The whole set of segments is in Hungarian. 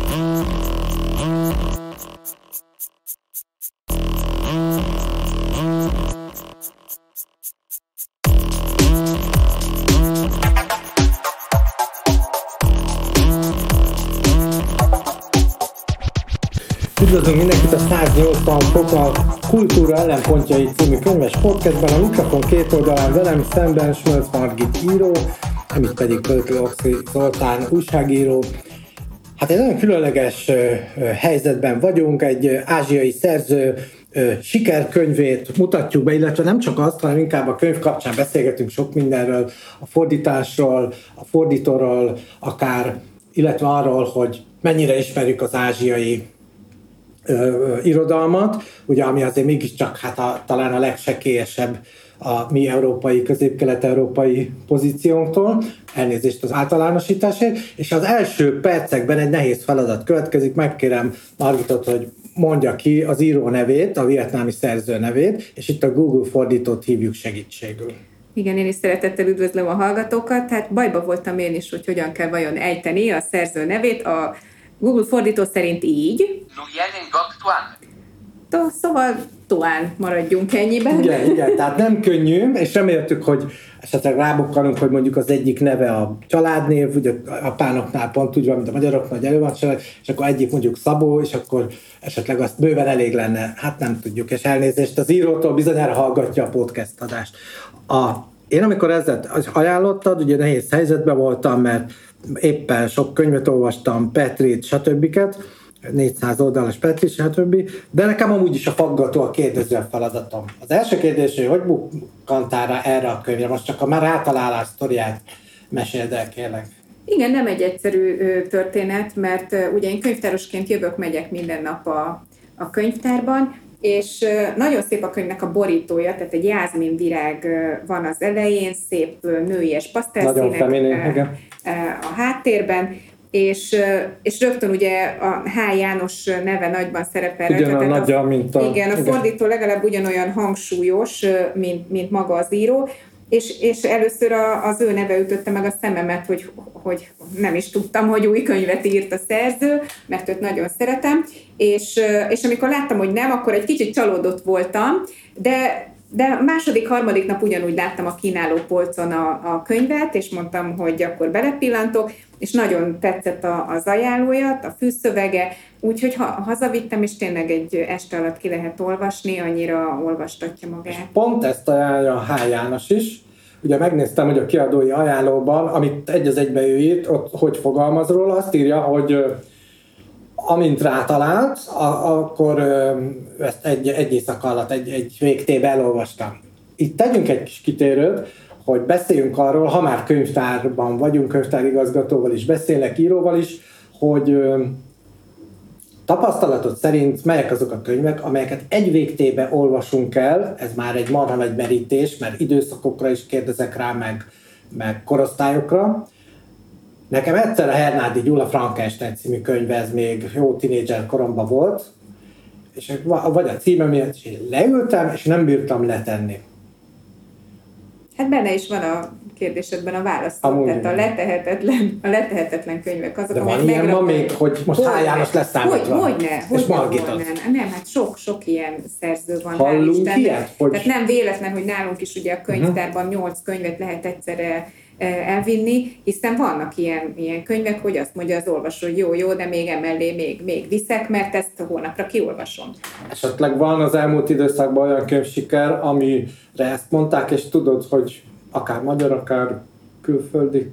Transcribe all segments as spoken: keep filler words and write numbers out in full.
Üdvözlünk mindenkit a száznyolcvan fok a Kultúra ellenpontjai című könyves podcastben. A mikrofon két oldalán velem szemben Smölc Margit író, amit pedig Pöltő Oxi Zoltán újságíró. Hát egy nagyon különleges helyzetben vagyunk, egy ázsiai szerző sikerkönyvét mutatjuk be, illetve nem csak azt, hanem inkább a könyv kapcsán beszélgetünk sok mindenről, a fordításról, a fordítóról akár, illetve arról, hogy mennyire ismerjük az ázsiai irodalmat, ugye, ami azért mégiscsak hát a, talán a legsekélyesebb a mi európai, közép-kelet-európai pozíciónktól, elnézést az általánosításért, és az első percekben egy nehéz feladat következik, megkérem Margitot, hogy mondja ki az író nevét, a vietnámi szerző nevét, és itt a Google fordítót hívjuk segítségül. Igen, én is szeretettel üdvözlöm a hallgatókat, hát bajba voltam én is, hogy hogyan kell vajon ejteni a szerző nevét, a Google fordító szerint így. Szóval Tuan maradjunk ennyiben. Igen, igen, tehát nem könnyű, és reméltük, hogy esetleg rábukkanunk, hogy mondjuk az egyik neve a családnév, ugye apánoknál pont úgy van, mint a magyaroknál, hogy elő van család, és akkor egyik mondjuk Szabó, és akkor esetleg azt bőven elég lenne. Hát nem tudjuk, és elnézést az írótól bizonyára hallgatja a podcast adást. A, én amikor ezzel ajánlottad, ugye nehéz helyzetben voltam, mert éppen sok könyvet olvastam, Petrit, stb. négyszáz oldalas Petrit, stb. De nekem amúgy is a faggató a kérdező feladatom. Az első kérdés, hogy hogy bukkantál rá erre a könyvre? Most csak a már rátalálás sztoriát meséld el, kérlek. Igen, nem egy egyszerű történet, mert ugye én könyvtárosként jövök, megyek minden nap a, a könyvtárban, és nagyon szép a könyvnek a borítója, tehát egy jázmin virág van az elején, szép nőies pasztelszínek a háttérben, és, és rögtön ugye a H. János neve nagyban szerepel. Ugyan a nagyja, mint a... Igen, a fordító legalább ugyanolyan hangsúlyos, mint, mint maga az író, és, és először a, az ő neve ütötte meg a szememet, hogy, hogy nem is tudtam, hogy új könyvet írt a szerző, mert őt nagyon szeretem, és, és amikor láttam, hogy nem, akkor egy kicsit csalódott voltam, de De második, harmadik nap ugyanúgy láttam a kínáló polcon a, a könyvet, és mondtam, hogy akkor belepillantok, és nagyon tetszett a, az ajánlója, a fűszövege, úgyhogy ha, hazavittem, és tényleg egy este alatt ki lehet olvasni, annyira olvastatja magát. És pont ezt ajánlja a H. János is. Ugye megnéztem, hogy a kiadói ajánlóban, amit egy az egybe ő írt, ott hogy fogalmaz róla, azt írja, hogy amint rátalált, akkor ezt egy, egy éjszaka alatt, egy, egy végtébe elolvastam. Itt tegyünk egy kis kitérőt, hogy beszéljünk arról, ha már könyvtárban vagyunk, könyvtárigazgatóval is beszélek, íróval is, hogy tapasztalatod szerint melyek azok a könyvek, amelyeket egy végtébe olvasunk el, ez már egy marha nagy merítés, mert időszakokra is kérdezek rá, meg, meg korosztályokra. Nekem egyszer a Hernádi Gyula Frankenstein című könyve, ez még jó tínédzser koromban volt, és vagy a címe miatt, és én leültem, és nem bírtam letenni. Hát benne is van a kérdésedben a válasz, tehát a letehetetlen, a letehetetlen könyvek azok, de van ilyen ma még, hogy most H. János leszámítva. Hogy, hogyne, és Margitot. Nem, hát sok, sok ilyen szerző van. Hallunk ilyet? Hogy... Tehát nem véletlen, hogy nálunk is ugye a könyvtárban nyolc könyvet lehet egyszerre elvinni, hiszen vannak ilyen, ilyen könyvek, hogy azt mondja az olvasó, hogy jó, jó, de még emellé még, még viszek, mert ezt a hónapra kiolvasom. Esetleg van az elmúlt időszakban olyan könyvsiker, amire ezt mondták, és tudod, hogy akár magyar, akár külföldi?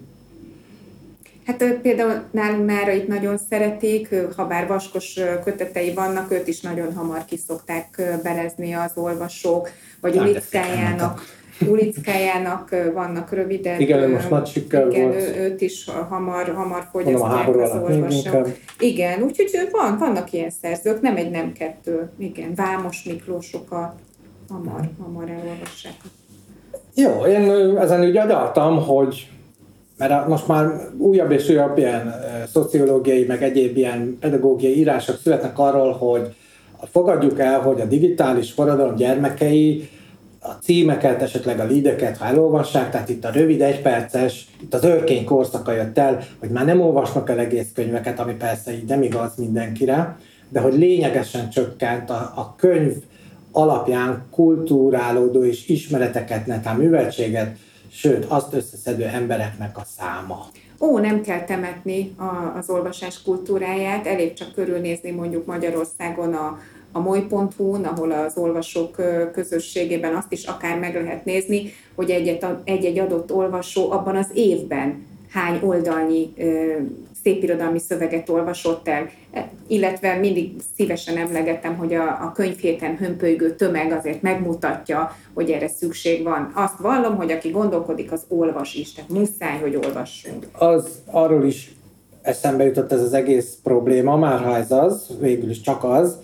Hát például nálunk Nárait nagyon szeretik, ha bár vaskos kötetei vannak, őt is nagyon hamar kiszokták belezni az olvasók, vagy Ulickájának. Ulickájának vannak röviden. Igen, most nagy siker igen, volt. Ő, őt is hamar, hamar fogyasztják az olvasók. Igen, úgyhogy van, vannak ilyen szerzők, nem egy, nem kettő. Igen, Vámos Miklósokat hamar, hamar elolvassák. Jó, én ezen úgy agyaltam, hogy mert most már újabb és újabb ilyen szociológiai, meg egyéb ilyen pedagógiai írások születnek arról, hogy fogadjuk el, hogy a digitális forradalom gyermekei a címeket, esetleg a leadeket, ha elolvassák, tehát itt a rövid egyperces, itt az őrkény korszaka jött el, hogy már nem olvasnak el egész könyveket, ami persze így nem igaz mindenkire, de hogy lényegesen csökkent a, a könyv alapján kulturálódó és ismereteket, netán műveltséget, sőt azt összeszedő embereknek a száma. Ó, nem kell temetni a, az olvasás kultúráját, elég csak körülnézni mondjuk Magyarországon a, a moly pont hu-n, ahol az olvasók közösségében azt is akár meg lehet nézni, hogy egy-egy adott olvasó abban az évben hány oldalnyi szépirodalmi szöveget olvasott el, illetve mindig szívesen emlegetem, hogy a, a könyvhéten hömpölygő tömeg azért megmutatja, hogy erre szükség van. Azt vallom, hogy aki gondolkodik, az olvas is, tehát muszáj, hogy olvassunk. Az, arról is eszembe jutott ez az egész probléma, már ha ez az, végül is csak az,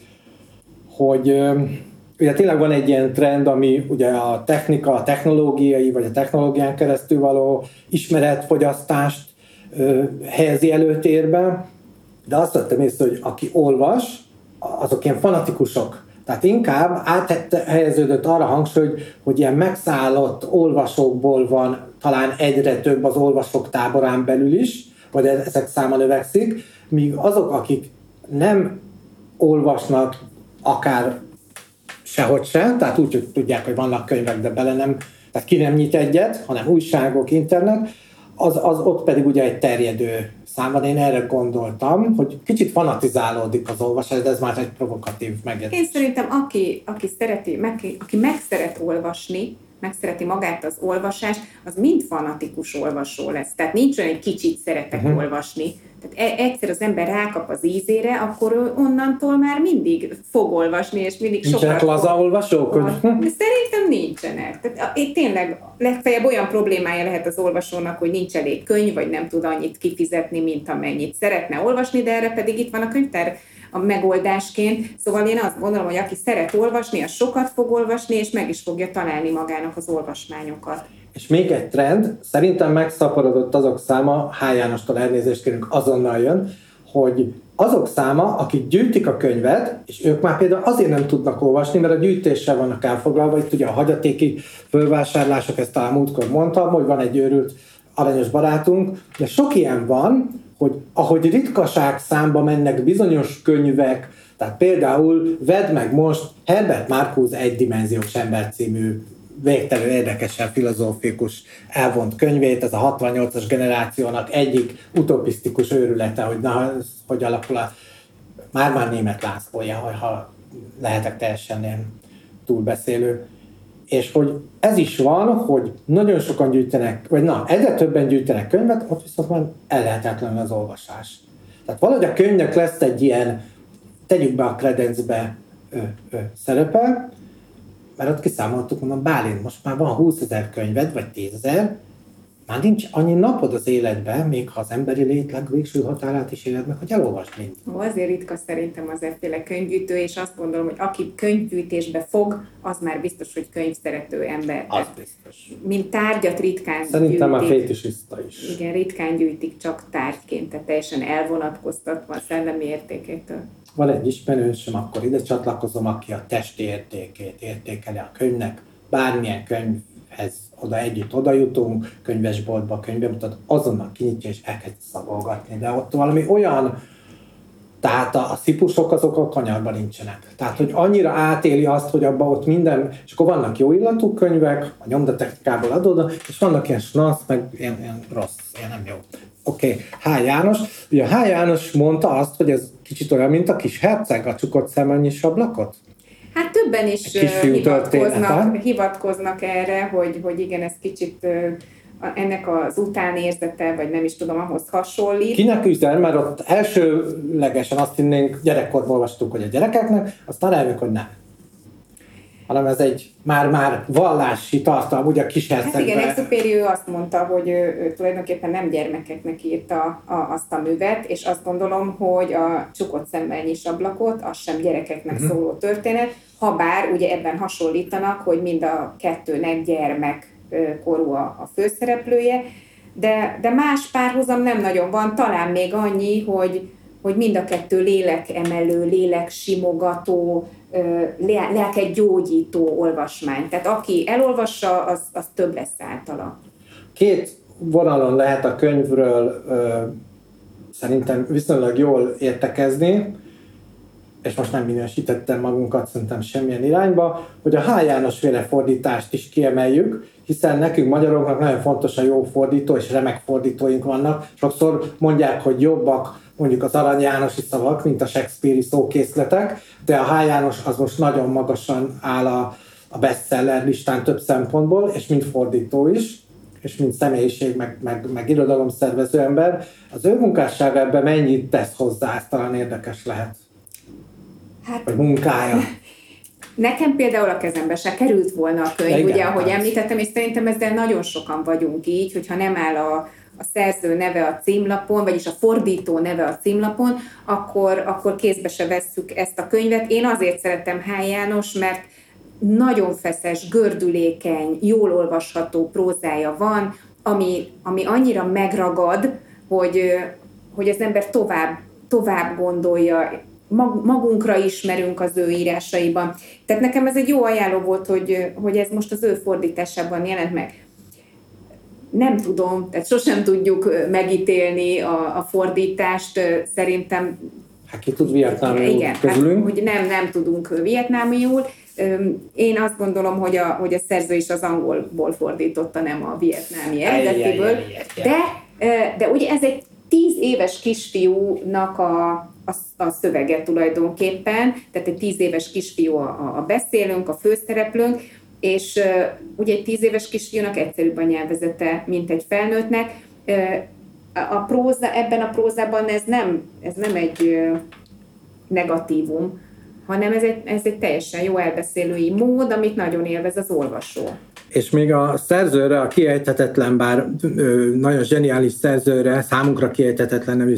hogy ugye tényleg van egy ilyen trend, ami ugye a technika, a technológiai, vagy a technológián keresztül való ismeretfogyasztást ö, helyezi előtérbe, de azt vettem észre, hogy aki olvas, azok ilyen fanatikusok. Tehát inkább áthelyeződött arra hangsúly, hogy, hogy ilyen megszállott olvasókból van talán egyre több az olvasók táborán belül is, vagy ezek száma növekszik, míg azok, akik nem olvasnak akár sehogy se, tehát úgy, hogy tudják, hogy vannak könyvek, de bele nem, tehát ki nem nyit egyet, hanem újságok, internet, az, az ott pedig ugye egy terjedő szám van. Én erre gondoltam, hogy kicsit fanatizálódik az olvasás, de ez már egy provokatív megjegyzés. Én szerintem, aki, aki, szereti, meg, aki meg szeret olvasni, megszereti magát az olvasást, az mind fanatikus olvasó lesz. Tehát nincs olyan, egy kicsit szeretek uh-huh. olvasni. Tehát egyszer az ember rákap az ízére, akkor onnantól már mindig fog olvasni, és mindig sokat nincsenek laza olvasók? De szerintem nincsenek. Tehát itt tényleg legfeljebb olyan problémája lehet az olvasónak, hogy nincs elég könyv, vagy nem tud annyit kifizetni, mint amennyit szeretne olvasni, de erre pedig itt van a könyvtár a megoldásként. Szóval én azt gondolom, hogy aki szeret olvasni, az sokat fog olvasni, és meg is fogja találni magának az olvasmányokat. És még egy trend, szerintem megszaporodott azok száma, H. Jánostól elnézést kérünk, azonnal jön, hogy azok száma, akik gyűjtik a könyvet, és ők már például azért nem tudnak olvasni, mert a gyűjtéssel vannak elfoglalva, itt ugye a hagyatéki fölvásárlások, ezt talán múltkor mondtam, hogy van egy őrült aranyos barátunk, de sok ilyen van, hogy ahogy ritkaság számba mennek bizonyos könyvek, tehát például vedd meg most Herbert Marcuse Egydimenziós ember című végtelenül érdekesen filozófikus elvont könyvét, ez a hatvannyolcas generációnak egyik utopisztikus őrülete, hogy na, hogy alakul a már-már német Lászlója, ha lehetek teljesen ilyen túlbeszélő. És hogy ez is van, hogy nagyon sokan gyűjtenek, vagy na, egyre többen gyűjtenek könyvet, ott viszont már ellehetetlen az olvasás. Tehát valahogy a könyvnek lesz egy ilyen, tegyük be a kredencbe ö, ö, szerepe, mert ott kiszámoltuk, mondom, Bálint, most már van húszezer könyved, vagy tízezer, már nincs annyi napod az életben, még ha az emberi lét legvégső határát is éled meg, hogy elolvasd mind. Ó, azért ritka szerintem az efféle könyvgyűjtő, és azt gondolom, hogy aki könyvgyűjtésbe fog, az már biztos, hogy könyvszerető ember. Az biztos. Mint tárgyat ritkán szerintem gyűjtik. Szerintem a fétisista is. Igen, ritkán gyűjtik csak tárgyként, tehát teljesen elvonatkoztatva a szellemi értékétől. Van egy ismerősöm, akkor ide csatlakozom, aki a testi értékét értékeli a könyvnek. Bármilyen könyvhez oda együtt oda jutunk, könyvesboltba, könyvbemutat, azonnal kinyitja és elkezd szagolgatni. De ott valami olyan, tehát a, a szipusok azok a kanyarban nincsenek. Tehát, hogy annyira átéli azt, hogy abban ott minden, és akkor vannak jó illatú könyvek, a nyomdatechnikából adódnak, és vannak ilyen snasz, meg ilyen, ilyen rossz, ilyen nem jó. Oké, okay. H. János. Ugye H. János mondta azt, hogy ez kicsit olyan, mint a kis herceg, a csukott szemmel nyissa ablakot? Hát többen is hivatkoznak, hivatkoznak erre, hogy, hogy igen, ez kicsit ennek az utánérzete, vagy nem is tudom, ahhoz hasonlít. Kinek üzen, mert ott elsőlegesen azt hinnénk, gyerekkorban olvastuk, hogy a gyerekeknek, aztán rájövünk, hogy nem. Hanem ez egy már-már vallási tartalom, ugye a kis hercegben. Hát igen, Exupéry azt mondta, hogy ő, ő tulajdonképpen nem gyermekeknek írta a, azt a művet, és azt gondolom, hogy a csukott szemmel nyiss ablakot, az sem gyerekeknek uh-huh. szóló történet, ha bár ugye ebben hasonlítanak, hogy mind a kettőnek gyermek korú a, a főszereplője, de, de más párhuzam nem nagyon van, talán még annyi, hogy hogy mind a kettő lélekemelő, léleksimogató, lelket gyógyító olvasmány. Tehát aki elolvassa, az, az több lesz általa. Két vonalon lehet a könyvről ö, szerintem viszonylag jól értekezni, és most nem minősítettem magunkat szerintem semmilyen irányba, hogy a H. János féle fordítást is kiemeljük, hiszen nekünk magyaroknak nagyon fontos a jó fordító, és remek fordítóink vannak. Sokszor mondják, hogy jobbak mondjuk az Arany Jánosi szavak, mint a Shakespeare-i szókészletek, de a H. János az most nagyon magasan áll a, a bestseller listán több szempontból, és mint fordító is, és mint személyiség, meg, meg, meg irodalomszervező ember. Az ő munkássága ebben mennyit tesz hozzá, ez talán érdekes lehet. Hát, vagy munkája. Nekem például a kezembe se került volna a könyv, igen, ugye, ahogy hát. említettem, és szerintem ezzel nagyon sokan vagyunk így, hogyha nem áll a, a szerző neve a címlapon, vagyis a fordító neve a címlapon, akkor, akkor kézbe se vesszük ezt a könyvet. Én azért szeretem H. János, mert nagyon feszes, gördülékeny, jól olvasható prózája van, ami, ami annyira megragad, hogy, hogy az ember tovább, tovább gondolja, magunkra ismerünk az ő írásaiban. Tehát nekem ez egy jó ajánló volt, hogy, hogy ez most az ő fordításában jelent meg. Nem tudom, tehát sosem tudjuk megítélni a, a fordítást, szerintem... Hát ki tud vietnámiul közülünk? Hát, hogy nem, nem tudunk vietnámiul. Én azt gondolom, hogy a, hogy a szerző is az angolból fordította, nem a vietnámi eredetiből. De, de ugye ez egy tíz éves kisfiúnak a, a, a szövege tulajdonképpen, tehát egy tíz éves kisfiú a, a beszélőnk, a főszereplőnk, és uh, ugye egy tíz éves kisfiúnak egyszerűbb a nyelvezete, mint egy felnőttnek. Uh, a próza, ebben a prózában ez nem, ez nem egy uh, negatívum, hanem ez egy, ez egy teljesen jó elbeszélői mód, amit nagyon élvez az olvasó. És még a szerzőre, a kiejthetetlen, bár ö, nagyon zseniális szerzőre, számunkra kiejthetetlen nevű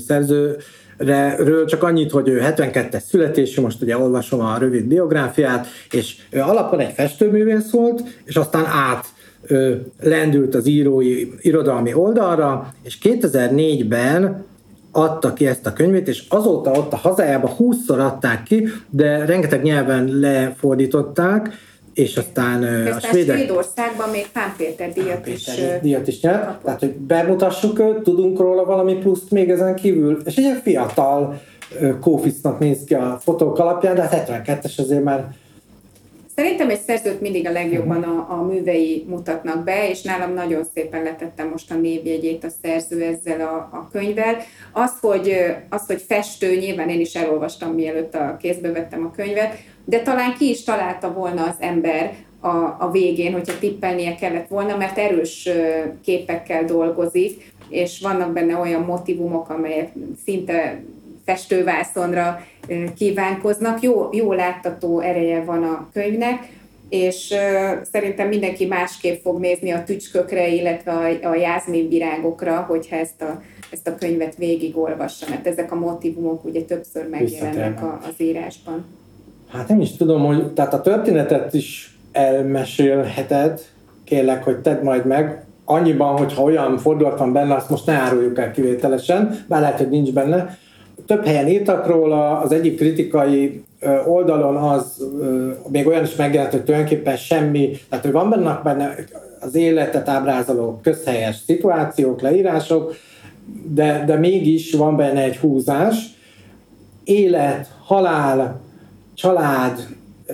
szerzőről csak annyit, hogy ő hetvenkettes születésű, most ugye olvasom a rövid biográfiát, és ő alapon egy festőművész volt, és aztán át ö, lendült az írói, irodalmi oldalra, és kétezer-négyben adta ki ezt a könyvét, és azóta ott a hazájában húszszor adták ki, de rengeteg nyelven lefordították, és aztán Ezt a svédek... Svédországban még Pán Péter díjat is, díjat is nyert. Kapott. Tehát, hogy bemutassuk őt, tudunk róla valami pluszt még ezen kívül. És egy fiatal kófisznak néz ki a fotók alapján, de hát hetvenkettes azért már... Szerintem egy szerzőt mindig a legjobban a, a művei mutatnak be, és nálam nagyon szépen letettem most a névjegyét a szerző ezzel a, a könyvvel. Az hogy, az, hogy festő, nyilván én is elolvastam, mielőtt a kézbe vettem a könyvet, de talán ki is találta volna az ember a, a végén, hogyha tippelnie kellett volna, mert erős képekkel dolgozik, és vannak benne olyan motivumok, amelyek szinte festővászonra kívánkoznak. Jó, jó láttató ereje van a könyvnek, és szerintem mindenki másképp fog nézni a tücskökre, illetve a, a jászminvirágokra, hogyha ezt a, ezt a könyvet végigolvassa, mert ezek a motivumok ugye többször megjelennek a, az írásban. Hát nem is tudom, hogy tehát a történetet is elmesélheted, kérlek, hogy tedd majd meg, annyiban, hogyha olyan fordulat van benne, azt most ne áruljuk el kivételesen, bár lehet, hogy nincs benne. Több helyen írtak róla, az egyik kritikai oldalon az még olyan is megjelent, hogy tulajdonképpen semmi, tehát hogy van benne, benne az életet ábrázoló közhelyes szituációk, leírások, de, de mégis van benne egy húzás. Élet, halál, család,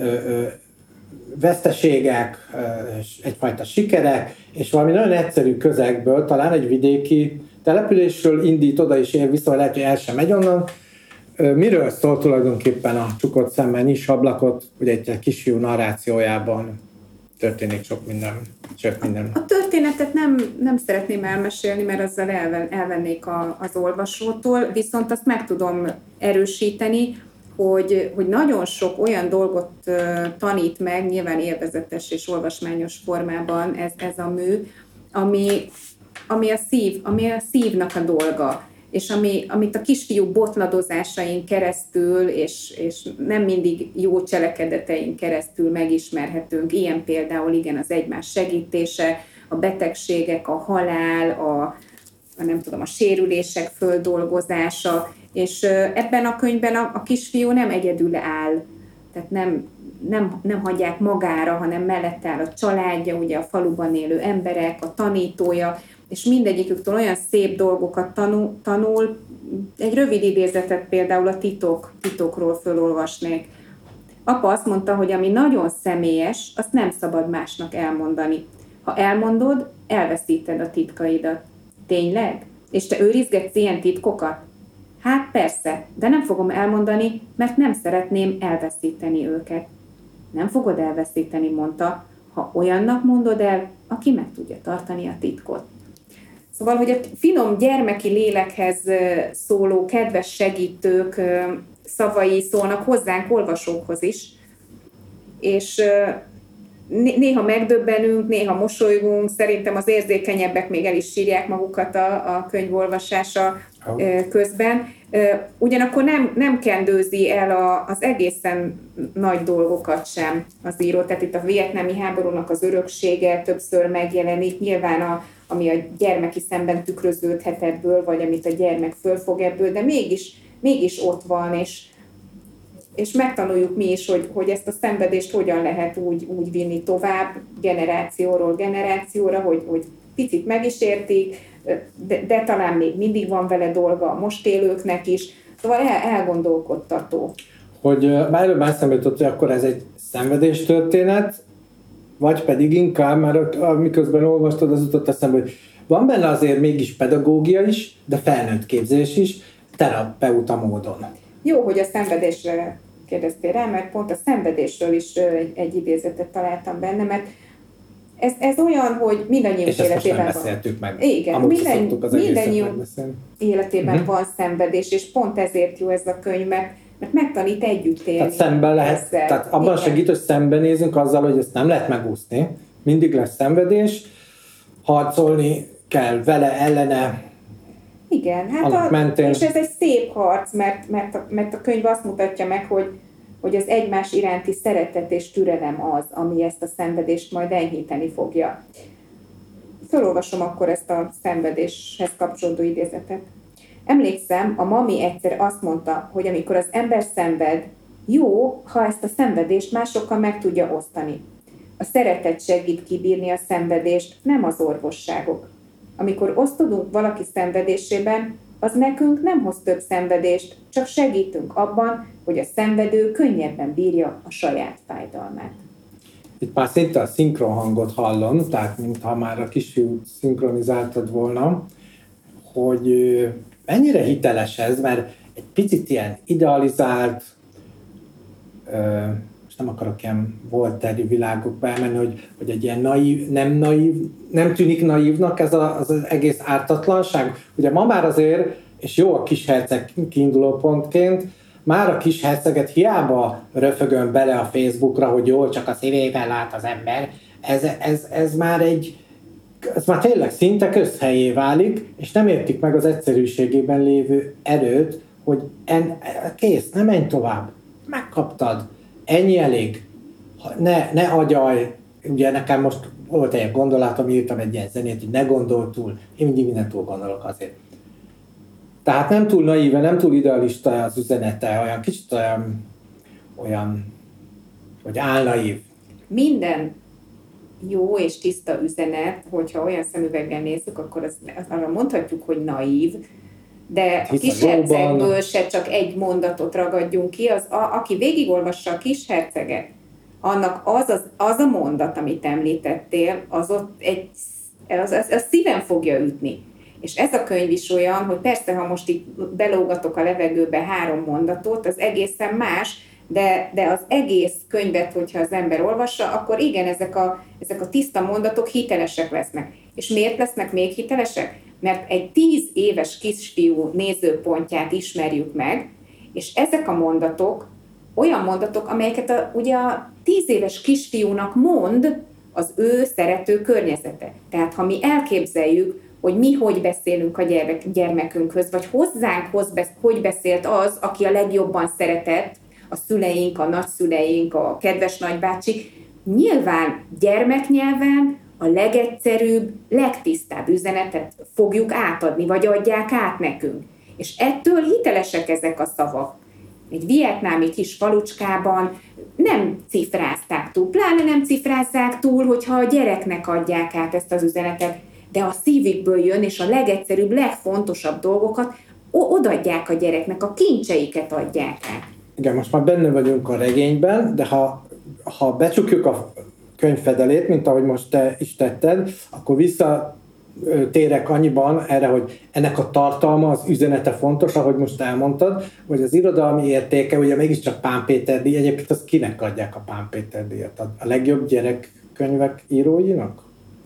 veszteségek, egyfajta sikerek, és valami nagyon egyszerű közegből, talán egy vidéki településről indít, oda is ér vissza, lehet, hogy el sem megy onnan. Miről szól tulajdonképpen a Csukott szemmel nyis ablakot, ugye egy kisfiú narrációjában történik sok minden, sok minden. A történetet nem, nem szeretném elmesélni, mert azzal elven, elvennék a, az olvasótól, viszont azt meg tudom erősíteni, hogy, hogy nagyon sok olyan dolgot tanít meg, nyilván élvezetes és olvasmányos formában ez, ez a mű, ami, ami, a szív, ami a szívnak a dolga, és ami, amit a kisfiú botladozásain keresztül, és, és nem mindig jó cselekedetein keresztül megismerhetünk. Ilyen például igen az egymás segítése, a betegségek, a halál, a, a nem tudom, a sérülések földolgozása, És ebben a könyvben a, a kisfiú nem egyedül áll, tehát nem, nem, nem hagyják magára, hanem mellett áll a családja, ugye a faluban élő emberek, a tanítója, és mindegyiküktől olyan szép dolgokat tanul, tanul. Egy rövid idézetet például a titok, titokról fölolvasnék. Apa azt mondta, hogy ami nagyon személyes, azt nem szabad másnak elmondani. Ha elmondod, elveszíted a titkaidat. Tényleg? És te őrizgetsz ilyen titkokat? Hát persze, de nem fogom elmondani, mert nem szeretném elveszíteni őket. Nem fogod elveszíteni, mondta, ha olyannak mondod el, aki meg tudja tartani a titkot. Szóval, hogy a finom gyermeki lélekhez szóló kedves segítők szavai szólnak hozzánk, olvasókhoz is, és néha megdöbbenünk, néha mosolygunk, szerintem az érzékenyebbek még el is sírják magukat a, a könyv olvasása oh. közben. Ugyanakkor nem, nem kendőzi el a, az egészen nagy dolgokat sem az író, tehát itt a vietnámi háborúnak az öröksége többször megjelenik, nyilván a, ami a gyermeki szemben tükröződhet ebből, vagy amit a gyermek fölfog ebből, de mégis, mégis ott van, és és megtanuljuk mi is, hogy, hogy ezt a szenvedést hogyan lehet úgy, úgy vinni tovább, generációról generációra, hogy, hogy picit meg is értik, de, de talán még mindig van vele dolga a most élőknek is. Szóval el, elgondolkodtató. Hogy már előbb eszembe jutott, hogy akkor ez egy szenvedéstörténet, vagy pedig inkább, mert miközben olvastad, az jutott eszembe, hogy van benne azért mégis pedagógia is, de felnőtt képzés is, terapeuta módon. Jó, hogy a szenvedésre kérdeztél rá, mert pont a szenvedésről is egy, egy idézetet találtam benne, mert ez, ez olyan, hogy mindannyiunk életében van. beszéltük meg. Igen, minden, mindannyiunk életében uh-huh. van szenvedés, és pont ezért jó ez a könyv, mert, mert megtanít együtt élni. Tehát szemben lehet, ezzel. Tehát abban igen. segít, hogy szembenézünk azzal, hogy ezt nem lehet megúszni. Mindig lesz szenvedés, harcolni kell vele, ellene. Igen, hát a, és ez egy szép harc, mert, mert, a, mert a könyv azt mutatja meg, hogy, hogy az egymás iránti szeretet és türelem az, ami ezt a szenvedést majd enyhíteni fogja. Fölolvasom akkor ezt a szenvedéshez kapcsolódó idézetet. Emlékszem, a mami egyszer azt mondta, hogy amikor az ember szenved, jó, ha ezt a szenvedést másokkal meg tudja osztani. A szeretet segít kibírni a szenvedést, nem az orvosságok. Amikor osztodunk valaki szenvedésében, az nekünk nem hoz több szenvedést, csak segítünk abban, hogy a szenvedő könnyebben bírja a saját fájdalmát. Itt már szinte a szinkron hangot hallom, tehát mintha már a kisfiút szinkronizáltad volna, hogy mennyire hiteles ez, mert egy picit ilyen idealizált, nem akarok ilyen voltaire világokba elmenni, hogy, hogy egy ilyen naív, nem naív, nem tűnik naívnak ez a, az, az egész ártatlanság. Ugye ma már azért, és jó a kisherceg kiinduló pontként, már a kisherceget hiába röfögön bele a Facebookra, hogy jól csak a szívével lát az ember, ez, ez, ez már egy, ez már tényleg szinte közhelyé válik, és nem értik meg az egyszerűségében lévő erőt, hogy en, kész, ne menj tovább, megkaptad. Ennyi elég. Ne, ne agyalj. Ugye nekem most volt egy gondolatom, írtam egy ilyen zenét, hogy ne gondol túl. Én mindig mindent túl gondolok azért. Tehát nem túl naíve, nem túl idealista az üzenete, olyan kicsit olyan, olyan hogy álnaív. Minden jó és tiszta üzenet, hogyha olyan szemüveggel nézzük, akkor az, arra mondhatjuk, hogy naív, de a Kishercegből se csak egy mondatot ragadjunk ki, az, a, aki végigolvassa a Kisherceget, annak az, az, az a mondat, amit említettél, az ott egy, az, az, az szíven fogja ütni. És ez a könyv is olyan, hogy persze, ha most itt belógatok a levegőbe három mondatot, az egészen más, de, de az egész könyvet, hogyha az ember olvassa, akkor igen, ezek a, ezek a tiszta mondatok hitelesek lesznek. És miért lesznek még hitelesek? Mert egy tíz éves kisfiú nézőpontját ismerjük meg, és ezek a mondatok olyan mondatok, amelyeket a, ugye a tíz éves kisfiúnak mond az ő szerető környezete. Tehát ha mi elképzeljük, hogy mi hogy beszélünk a gyermek, gyermekünkhöz, vagy hozzánk hoz, hogy beszélt az, aki a legjobban szeretett, a szüleink, a nagyszüleink, a kedves nagybácsi, nyilván gyermeknyelven a legegyszerűbb, legtisztább üzenetet fogjuk átadni, vagy adják át nekünk. És ettől hitelesek ezek a szavak. Egy vietnámi kis falucskában nem cifrázták túl, pláne nem cifrázzák túl, hogyha a gyereknek adják át ezt az üzenetet, de a szívükből jön, és a legegyszerűbb, legfontosabb dolgokat odaadják a gyereknek, a kincseiket adják át. Igen, most már benne vagyunk a regényben, de ha, ha becsukjuk a könyvfedelét, mint ahogy most te is tetted, akkor visszatérek annyiban erre, hogy ennek a tartalma, az üzenete fontos, ahogy most elmondtad, hogy az irodalmi értéke, ugye mégiscsak Pán Péter díj, egyébként azt kinek adják a Pán Péter díjat? A legjobb gyerekkönyvek íróinak?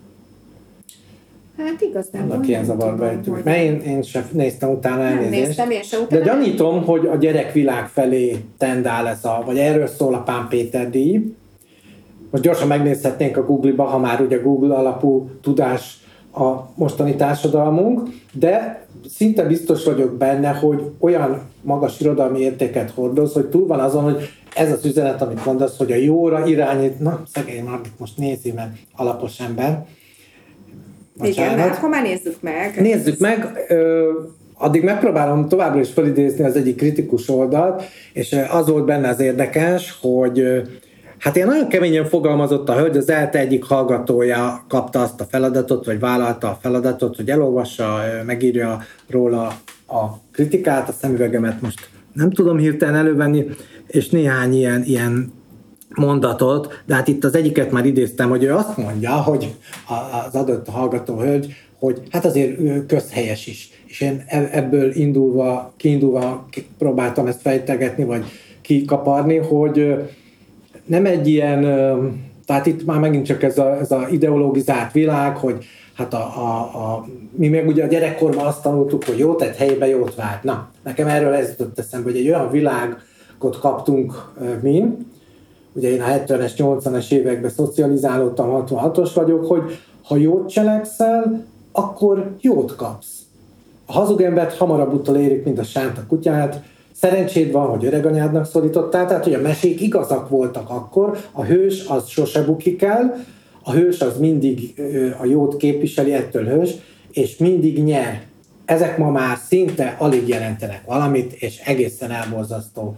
Hát igazából Annak ilyen zavarba ejtünk. Mert én, én sem néztem utána elnézést. Nem néztem, én sem utána. De gyanítom, hogy a gyerekvilág felé tendál ez a, vagy erről szól a Pán Péter díj. Most gyorsan megnézhetnénk a Google-ba, ha már ugye Google alapú tudás a mostani társadalmunk, de szinte biztos vagyok benne, hogy olyan magas irodalmi értéket hordoz, hogy túl van azon, hogy ez az üzenet, amit mondasz, hogy a jóra irányít, na szegény Margit most nézi meg, alapos ember. Bocsánat. Igen, hát akkor már nézzük meg. Nézzük meg, ö, addig megpróbálom továbbra is felidézni az egyik kritikus oldalt, és az volt benne az érdekes, hogy hát ilyen nagyon keményen fogalmazott a hölgy, az ELTE egyik hallgatója kapta azt a feladatot, vagy vállalta a feladatot, hogy elolvassa, megírja róla a kritikát, a szemüvegemet most nem tudom hirtelen elővenni, és néhány ilyen, ilyen mondatot, de hát itt az egyiket már idéztem, hogy ő azt mondja, hogy az adott hallgató hölgy, hogy hát azért közhelyes is. És én ebből indulva, kiindulva próbáltam ezt fejtegetni, vagy kikaparni, hogy nem egy ilyen, tehát itt már megint csak ez a, ez a ideologizált világ, hogy hát a, a, a, mi meg ugye a gyerekkorban azt tanultuk, hogy jót tett helyébe jót várt. Na, nekem erről ez jutott eszembe, hogy egy olyan világot kaptunk mi, ugye én a hetvenes, nyolcvanas években szocializálódtam, hatvanhatos vagyok, hogy ha jót cselekszel, akkor jót kapsz. A hazug embert hamarabb utol érik, mint a sánt a kutyát. Szerencséd van, hogy öreganyádnak szólítottál, tehát hogy a mesék igazak voltak akkor, a hős az sose bukik el, a hős az mindig a jót képviseli, ettől hős, és mindig nyer. Ezek ma már szinte alig jelentenek valamit, és egészen elborzasztó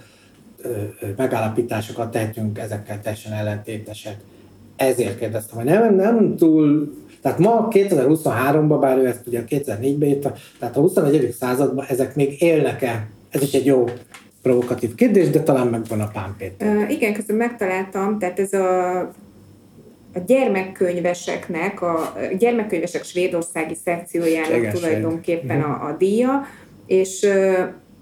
megállapításokat tehetünk ezekkel teljesen ellentétesek. Ezért kérdeztem, hogy nem, nem túl, tehát ma kétezer-huszonháromban, bár ő ezt ugye kétezer-négyben írta, tehát a huszonegyedik században ezek még élnek-e? Ez is egy jó provokatív kérdés, de talán megvan a Pán Péter. Uh, igen, közben megtaláltam, tehát ez a, a gyermekkönyveseknek, a, a gyermekkönyvesek svédországi szekciójának igen, tulajdonképpen a, a díja, és uh,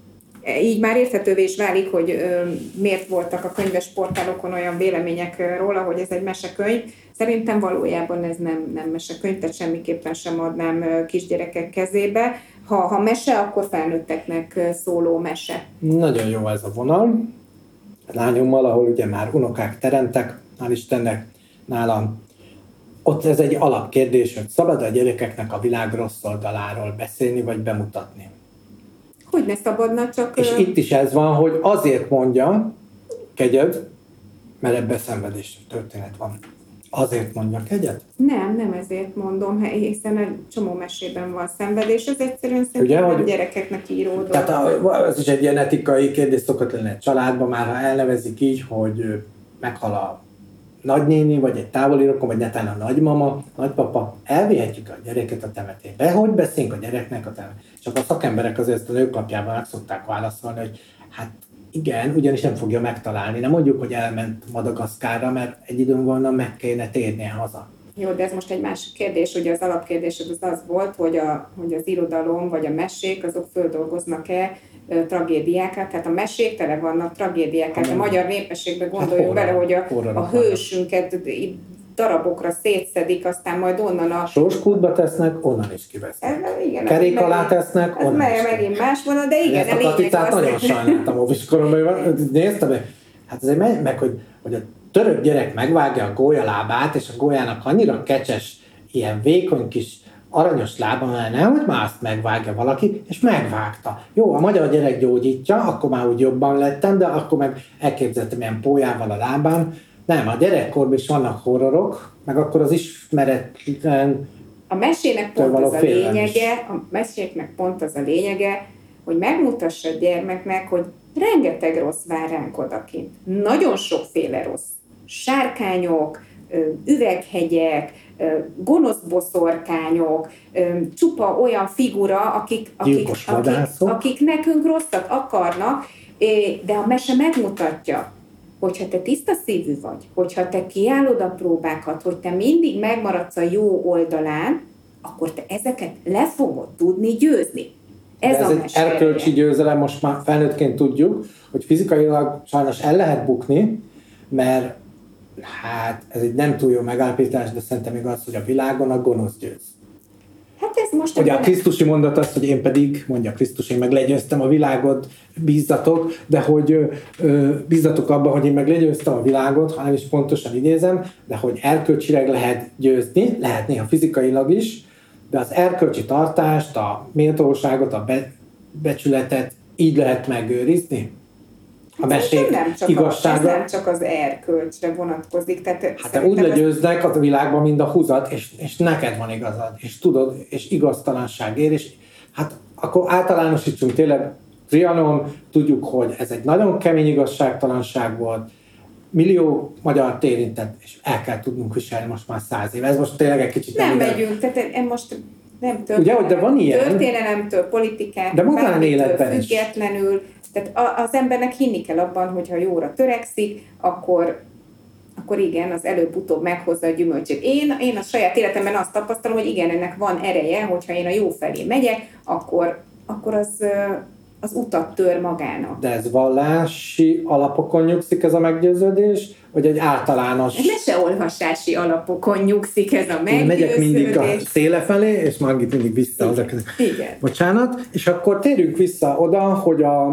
így már érthetővé is válik, hogy ö, miért voltak a könyves portálokon olyan vélemények róla, hogy ez egy mesekönyv. Szerintem valójában ez nem, nem mesekönyv, tehát semmiképpen sem adnám kisgyerekek kezébe. Ha, ha mese, akkor felnőtteknek szóló mese. Nagyon jó ez a vonal. Lányommal, ahol ugye már unokák teremtek, hál' Istennek, nálam. Ott ez egy alapkérdés, hogy szabad a gyerekeknek a világ rossz oldaláról beszélni, vagy bemutatni. Hogy ne szabadna, csak... És itt is ez van, hogy azért mondja, kegyed, mert ebben szenvedés történet van. Azért mondja kegyed? Nem, nem ezért mondom, hiszen egy csomó mesében van szenvedés, ez egyszerűen szerintem ugye, hogy gyerekeknek íródott. Tehát a, ez is egy ilyen etikai kérdés szokott lenni egy családban, már ha elnevezik így, hogy meghal a nagynéni, vagy egy távoli rokon, vagy netán a nagymama, nagypapa, elvihetjük a gyereket a temetésbe. Hogy beszélünk a gyereknek a temetésbe? Csak a szakemberek azért ezt a nőklapjában meg szokták válaszolni, hogy hát igen, ugyanis nem fogja megtalálni. Nem mondjuk, hogy elment Madagaszkárra, mert egy időn volna meg kéne térnie haza. Jó, de ez most egy másik kérdés, ugye az alapkérdés az az volt, hogy, a, hogy az irodalom vagy a mesék, azok földolgoznak-e tragédiákat, tehát a mesék tele vannak tragédiákat. A magyar népességben gondoljunk bele, hogy a, a hősünket darabokra szétszedik, aztán majd onnan a... Sorskútba tesznek, onnan is kivesznek. Kerék alá tesznek, onnan is kivesznek. Megint más van, de igen, a lényeg az... nagyon sajnáltam óviskoromban, néztem, hát azért meg, meg hogy, hogy a török gyerek megvágja a gólya lábát, és a gólyának annyira kecses, ilyen vékony kis aranyos lába, mert nehogy már azt megvágja valaki, és megvágta. Jó, a magyar gyerek gyógyítja, akkor már úgy jobban lettem, de akkor meg elképzeltem ilyen pólyával a lábám. Nem, a gyerekkorban is vannak horrorok, meg akkor az ismeretlen... A mesének pont az a lényege, a meséknek pont az a lényege, hogy megmutassa a gyermeknek, hogy rengeteg rossz vár ránk odakint. Nagyon sokféle rossz. Sárkányok, üveghegyek, gonosz boszorkányok, csupa olyan figura, akik, akik, akik, akik nekünk rosszat akarnak, de a mese megmutatja, hogyha te tiszta szívű vagy, hogyha te kiállod a próbákat, hogy te mindig megmaradsz a jó oldalán, akkor te ezeket le fogod tudni győzni. Ez, ez egy erkölcsi győzelem, most már felnőttként tudjuk, hogy fizikailag sajnos el lehet bukni, mert hát ez egy nem túl jó megállapítás, de szerintem még az, hogy a világon a gonosz győz. Hát ez most... Ugye a krisztusi mondat az, hogy én pedig, mondja Krisztus, én meg legyőztem a világot, bízzatok, de hogy ö, bízzatok abban, hogy én meg legyőztem a világot, ha nem is pontosan idézem, de hogy erkölcsileg lehet győzni, lehet néha fizikailag is, de az erkölcsi tartást, a méltóságot, a be, becsületet így lehet megőrizni. A mesék nem csak igazsága. A, ez nem csak az erkölcsre vonatkozik. Tehát hát úgy legyőznek az... a világban, mint a húzat, és, és neked van igazad, és tudod, és igaztalanság ér, és hát akkor általánosítsunk tényleg Trianon, tudjuk, hogy ez egy nagyon kemény igazságtalanság volt, millió magyar érintett, és el kell tudnunk viselni most már száz év. Ez most tényleg egy kicsit... Nem megyünk, tehát én most nem történelem, ugye, de van ilyen, történelemtől, politikától, de magán életben függetlenül. Tehát az embernek hinni kell abban, hogy ha jóra törekszik, akkor, akkor igen, az előbb-utóbb meghozza a gyümölcsét. Én, én a saját életemben azt tapasztalom, hogy igen, ennek van ereje, hogyha én a jó felé megyek, akkor, akkor az, az utat tör magának. De ez vallási alapokon nyugszik ez a meggyőződés, vagy egy általános... Meseolvasási alapokon nyugszik ez a meggyőződés. Én megyek mindig a széle felé, és Margit mindig vissza. Igen. Igen. Bocsánat. És akkor térjünk vissza oda, hogy a,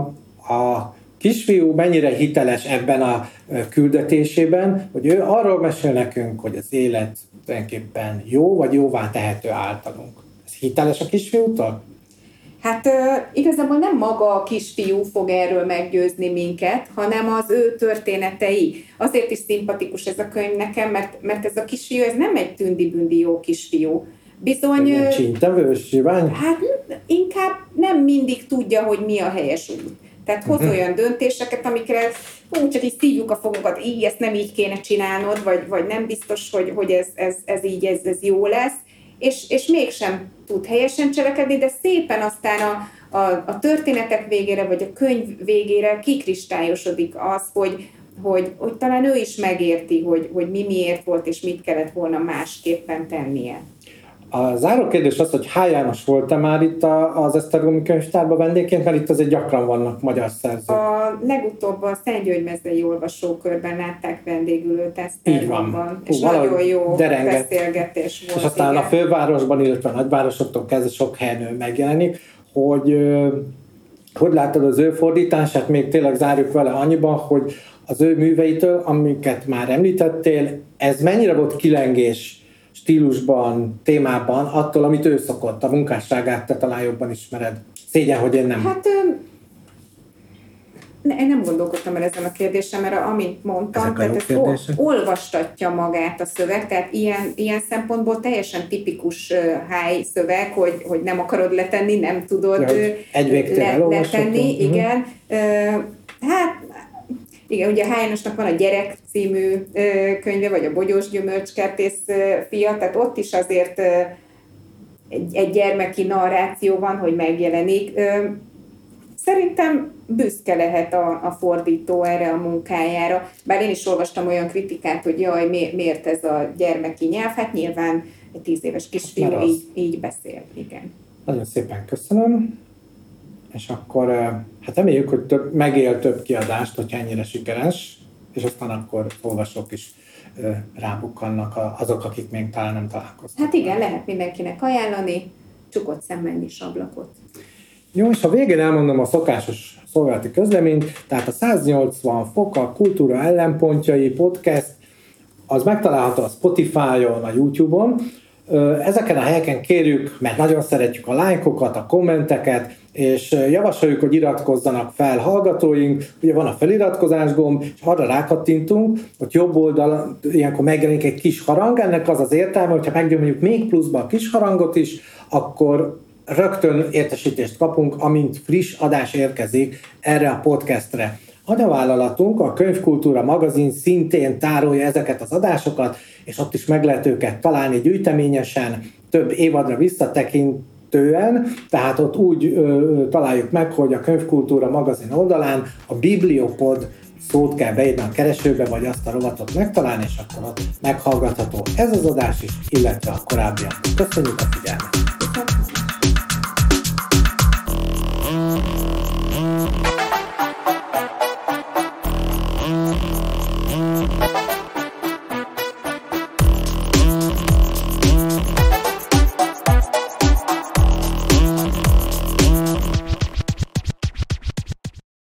a kisfiú mennyire hiteles ebben a küldetésében, hogy ő arról mesél nekünk, hogy az élet tulajdonképpen jó, vagy jóvá tehető általunk. Ez hiteles a kisfiútól? Hát igazából nem maga a kisfiú fog erről meggyőzni minket, hanem az ő történetei. Azért is szimpatikus ez a könyv nekem, mert, mert ez a kisfiú, ez nem egy tündi-bündi jó kisfiú. Bizony... Csíntevős, sivány? Hát inkább nem mindig tudja, hogy mi a helyes út. Tehát hoz uh-huh. olyan döntéseket, amikre úgy csak így szívjuk a fogunkat, így ezt nem így kéne csinálnod, vagy, vagy nem biztos, hogy, hogy ez, ez, ez így ez, ez jó lesz. És, és mégsem tud helyesen cselekedni, de szépen aztán a, a, a történetek végére, vagy a könyv végére kikristályosodik az, hogy, hogy, hogy talán ő is megérti, hogy, hogy mi miért volt, és mit kellett volna másképpen tennie. A záró kérdés az, hogy H. János volt-e már itt az Esztergomi könyvtárban vendégként, mert itt azért gyakran vannak magyar szerzők. A legutóbb a Szentgyörgy-mezei olvasókörben látták vendégül őt Esztergomban, és Hú, nagyon jó derenget. beszélgetés volt. És aztán igen. A fővárosban, illetve a nagyvárosoktól kezdve sok helyen megjelenik, hogy hogy láttad az ő fordítását, még tényleg zárjuk vele annyiban, hogy az ő műveitől, amiket már említettél, ez mennyire volt kilengés stílusban, témában, attól, amit ő szokott, a munkásságát te talán jobban ismered. Szégyen, hogy én nem. Hát ne, én nem gondolkodtam el ezen a kérdésen, mert amint mondtam, tehát ez olvastatja magát a szöveg, tehát ilyen, ilyen szempontból teljesen tipikus háj szöveg, hogy, hogy nem akarod letenni, nem tudod ja, le, letenni, uh-huh. igen. Hát igen, ugye H. Jánosnak van a Gyerek című könyve, vagy a Bogyós gyümölcskertész fia, tehát ott is azért egy, egy gyermeki narráció van, hogy megjelenik. Szerintem büszke lehet a, a fordító erre a munkájára, bár én is olvastam olyan kritikát, hogy jaj, mi, miért ez a gyermeki nyelv, hát nyilván egy tíz éves kisfiú így, így beszél, igen. Nagyon szépen köszönöm. És akkor hát reméljük, hogy több, megél több kiadást, hogyha ennyire sikeres, és aztán akkor olvasók is rábukkannak azok, akik még talán nem találkoztak. Hát igen, lehet mindenkinek ajánlani, csukott szemmel nyis ablakot. Jó, és a végén elmondom a szokásos szolgálati közleményt, tehát a száznyolcvan fok a Kultúra ellenpontjai podcast, az megtalálható a Spotify-on, a YouTube-on. Ezeken a helyeken kérjük, mert nagyon szeretjük a lájkokat, a kommenteket, és javasoljuk, hogy iratkozzanak fel hallgatóink. Ugye van a feliratkozás gomb, és arra rákattintunk, hogy jobb oldalon ilyenkor megjelenik egy kis harang. Ennek az az értelme, hogyha megnyomjuk még pluszba a kis harangot is, akkor rögtön értesítést kapunk, amint friss adás érkezik erre a podcastre. Anyavállalatunk, a Könyvkultúra magazin szintén tárolja ezeket az adásokat, és ott is meg lehet őket találni gyűjteményesen, több évadra visszatekintően, tehát ott úgy ö, találjuk meg, hogy a Könyvkultúra magazin oldalán a Bibliopod szót kell beírni a keresőbe, vagy azt a rovatot megtalálni, és akkor ott meghallgatható ez az adás is, illetve a korábbiak. Köszönjük a figyelmet!